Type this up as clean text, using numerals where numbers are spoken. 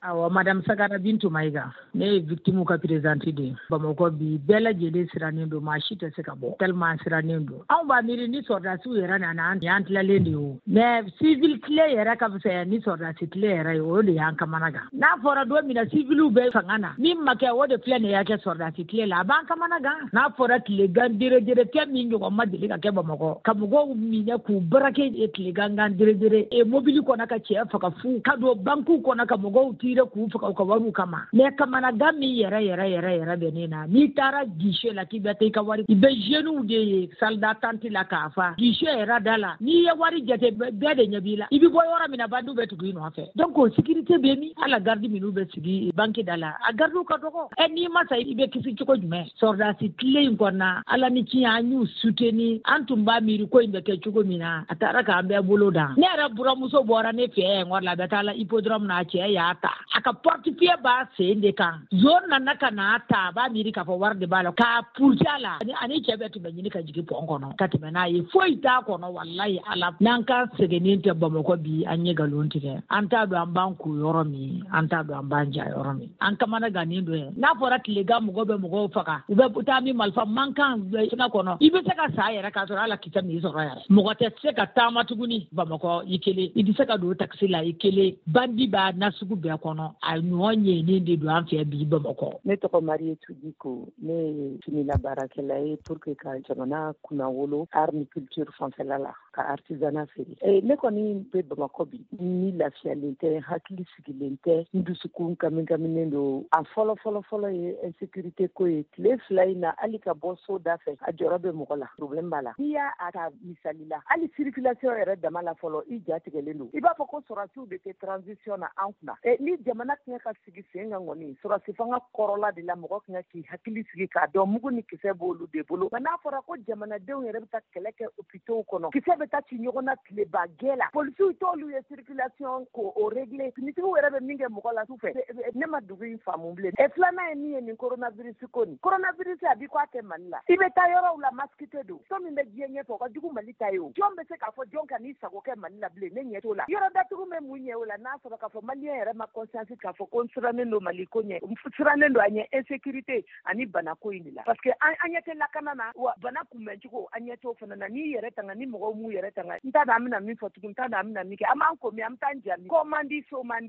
Awa Madame Sagara Bintou Maïga, ne victime ka présenté de Bamako bi bela jele siranen do ma shi te se ka bo tellement siranen do an ba miri ni soldats yera na an yan tlale de o mais civil clé yera ka se ni soldats clé yera o de yan kamanaga na fora do mina civilu be fangana ni make wo de plane ya ke soldats clé la ban kamanaga na fora tle gan dire ke min go ma de ka ke Bamako ka mugo mi ne ku barake e tle gan dire e mobili ko na ka che fa ka fu ka do banku ko na ka mugo tire ku fa ka waru kama ne kamana gami yera benina ni tara gishe la kibete ka wari ibe jenu de salda tanti la kafa gishe era dala ni ya wari jate bede nyabila ibi boyora mina bandu betu no afa donc sécurité be mi ala gardi minu be sigi banki dala a gardu ka doko e ni masa ibe kisi ko jume sorda si clé ngona ala ni ci anyu souteni antum ba miri ko imbe ke chugo mina atara ka ambe boloda ne ra bura muso bora ne fe ngorla betala hippodrome na che ya ta aka portifier ba se inde kan zone na naka na ta ba miri ka fo warde bala ka purjala ani chebe to be ka jigi pongo no katime na yi foi ta ko no wallahi ala nan ka segenin te Bamako bi anye galonti ke anta do ambanku yoromi anta do ambanja yoromi an kamana gani do na fora tilega mugo be mugo faka ube putami malfa mankan na kono ibe se ka sa yera ka so ala kitami so ra mugo te se ka tama tuguni Bamako yikele ibi se ka do taxi la yikele bandi ba nasugu be kono anu onye ni de do amfia bi Bamako ne to Marie Tudiko ne finila barakela pour que ka jamana kuna wolo armi culture française la ka artisanat feri ne koni be Bamako bi ni la fialité hakili sigilente ndusukun kaminendo a folo e insécurité ko e clé flaina alika boso dafe a jorabe mokola problème bala ya ata misalila ali circulation era damala folo I jatigelo iba foko soratu de transition na ankna ni jamana ka sigi senga ngoni sorasi fanga korola de la moko ki hakili sigi ka do mugu ni kise bolu de bolo na fora ko jamana de on rebta keleke hôpitaux kono kise beta ci nyogona tle bagela police to lu circulation ko o régler ni tu wera be minge moko la soufe ne ma dugu famu ble e flana ni coronavirus coronavirus abi ko ate manla ibeta yoro la maskite do so mi be jienye to ko dugu malita yo jombe se ka fo jonka ni sako ke manla ble ne nyeto la yoro da tugu me munye wala na so ka fo malien era ma conscience ka fo konsurane no malikonye mfusurane ndo anye insécurité ani banako inila parce que anyete la kanana wa banaku menchiko anyete ofana ni yere tanga ni mo mu yere tanga ntada amina mi fotu ntada amina mi ke amanko mi amtanjani komandi so mandi